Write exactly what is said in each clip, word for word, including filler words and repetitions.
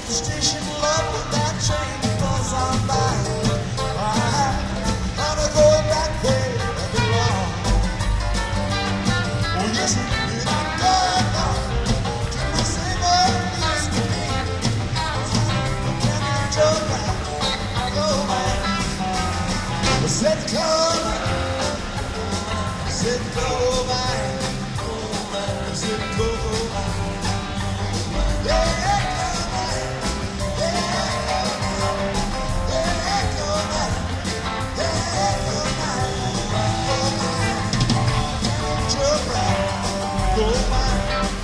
the station love when that train goes on by. I wanna go back where I belong. Oh yes, it didn't go down to the same old used to be. But can you jump back, go back? I said go back, I said go back, I said go back. Yeah. Go back.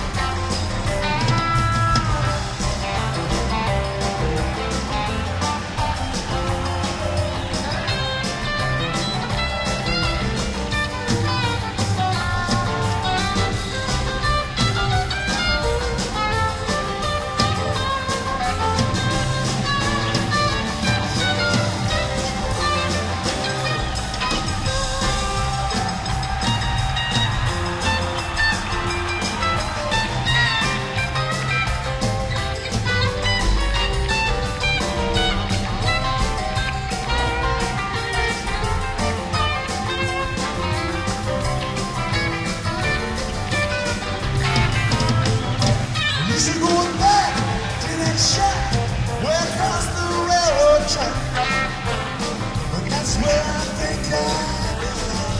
You're going back to that shack way across the railroad track, and that's where I think I belong.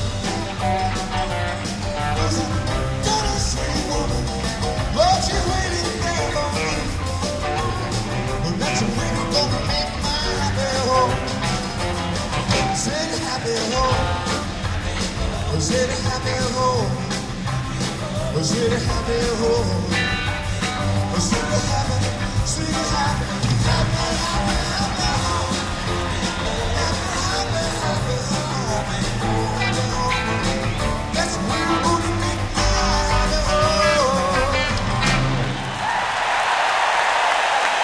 'Cause I'm gonna see woman, Lord, she's waiting there for me, and that's where I'm gonna make my happy home. Say the happy home, say the happy home, say the happy home.